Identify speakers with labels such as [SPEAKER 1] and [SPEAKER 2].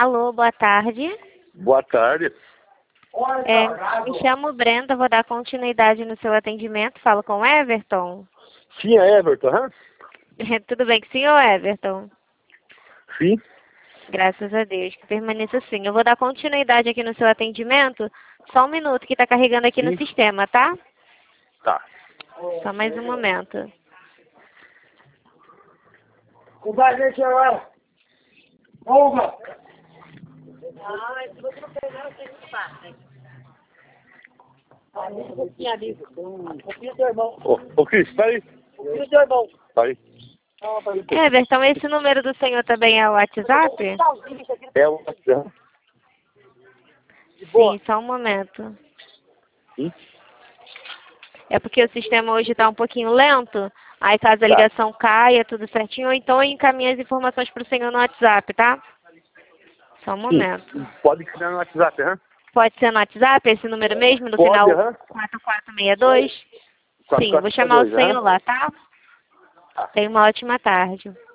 [SPEAKER 1] Alô, boa tarde.
[SPEAKER 2] Boa tarde.
[SPEAKER 1] Me chamo Brenda, vou dar continuidade no seu atendimento. Falo com o Everton.
[SPEAKER 2] Sim, é Everton, hã?
[SPEAKER 1] Tudo bem com o senhor, Everton?
[SPEAKER 2] Sim.
[SPEAKER 1] Graças a Deus, que permaneça assim. Eu vou dar continuidade aqui no seu atendimento. Só um minuto que está carregando aqui no sistema, tá?
[SPEAKER 2] Tá.
[SPEAKER 1] Só mais um momento.
[SPEAKER 2] Ô, Cris, espera aí. Vai.
[SPEAKER 1] Everton, esse número do senhor também é o WhatsApp?
[SPEAKER 2] É o WhatsApp.
[SPEAKER 1] Sim, só um momento.
[SPEAKER 2] Sim.
[SPEAKER 1] É porque o sistema hoje está um pouquinho lento. Aí caso a ligação caia, tudo certinho, ou então eu encaminho as informações para o senhor no WhatsApp, tá? Só um momento.
[SPEAKER 2] Sim. Pode criar no WhatsApp, hã?
[SPEAKER 1] Pode ser no WhatsApp, esse número mesmo, no
[SPEAKER 2] Pode,
[SPEAKER 1] final
[SPEAKER 2] aham.
[SPEAKER 1] 4462? Sim, eu vou chamar o senhor lá, tá? Tenha uma ótima tarde.